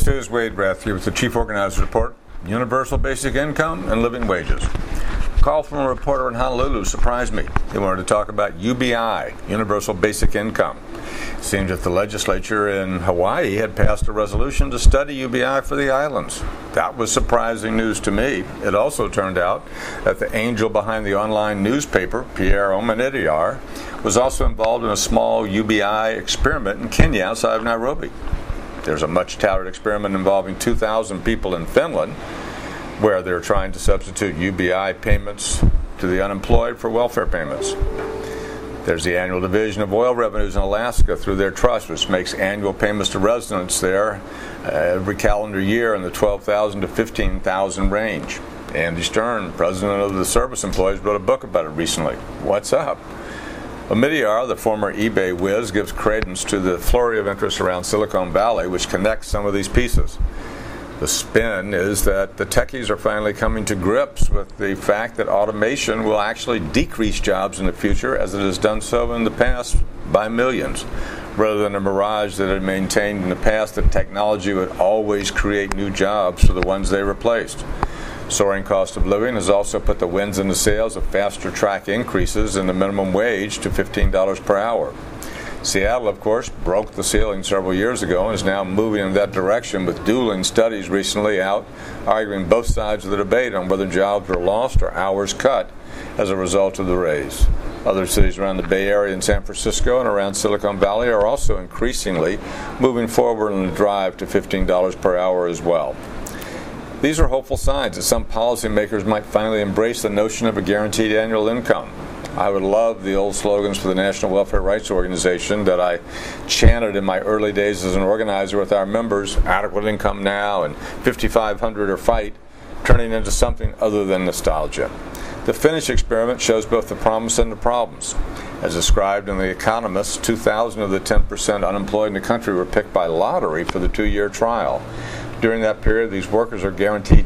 This is Wade Rathke with the Chief Organizer Report, Universal Basic Income and Living Wages. A call from a reporter in Honolulu surprised me. He wanted to talk about UBI, Universal Basic Income. It seems that the legislature in Hawaii had passed a resolution to study UBI for the islands. That was surprising news to me. It also turned out that the angel behind the online newspaper, Pierre Omidyar, was also involved in a small UBI experiment in Kenya outside of Nairobi. There's a much-touted experiment involving 2,000 people in Finland where they're trying to substitute UBI payments to the unemployed for welfare payments. There's the annual division of oil revenues in Alaska through their trust, which makes annual payments to residents there every calendar year in the $12,000 to $15,000 range. Andy Stern, president of the Service Employees, wrote a book about it recently. What's up? Omidyar, the former eBay whiz, gives credence to the flurry of interest around Silicon Valley, which connects some of these pieces. The spin is that the techies are finally coming to grips with the fact that automation will actually decrease jobs in the future, as it has done so in the past by millions, rather than a mirage that had maintained in the past that technology would always create new jobs for the ones they replaced. Soaring cost of living has also put the winds in the sails of faster track increases in the minimum wage to $15 per hour. Seattle, of course, broke the ceiling several years ago and is now moving in that direction, with dueling studies recently out arguing both sides of the debate on whether jobs were lost or hours cut as a result of the raise. Other cities around the Bay Area and San Francisco and around Silicon Valley are also increasingly moving forward in the drive to $15 per hour as well. These are hopeful signs that some policymakers might finally embrace the notion of a guaranteed annual income. I would love the old slogans for the National Welfare Rights Organization that I chanted in my early days as an organizer with our members, adequate income now and $5,500 or fight, turning into something other than nostalgia. The Finnish experiment shows both the promise and the problems. As described in The Economist, 2,000 of the 10% unemployed in the country were picked by lottery for the 2-year trial. During that period, these workers are guaranteed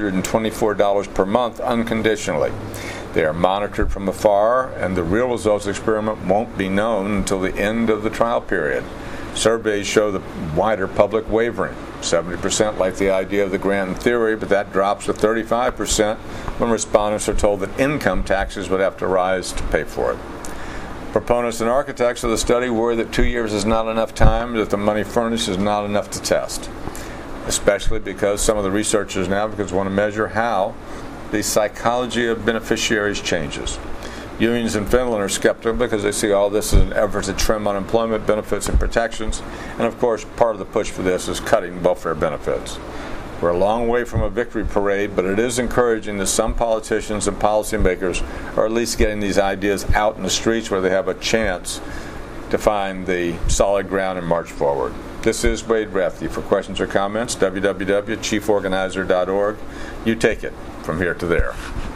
$624 per month unconditionally. They are monitored from afar, and the real results of the experiment won't be known until the end of the trial period. Surveys show the wider public wavering. 70% like the idea of the grant in theory, but that drops to 35% when respondents are told that income taxes would have to rise to pay for it. Proponents and architects of the study worry that 2 years is not enough time, that the money furnished is not enough to test, especially because some of the researchers and advocates want to measure how the psychology of beneficiaries changes. Unions in Finland are skeptical because they see all this as an effort to trim unemployment benefits and protections, and of course part of the push for this is cutting welfare benefits. We're a long way from a victory parade, but it is encouraging that some politicians and policymakers are at least getting these ideas out in the streets where they have a chance to find the solid ground and march forward. This is Wade Rathke. For questions or comments, www.chieforganizer.org. You take it from here to there.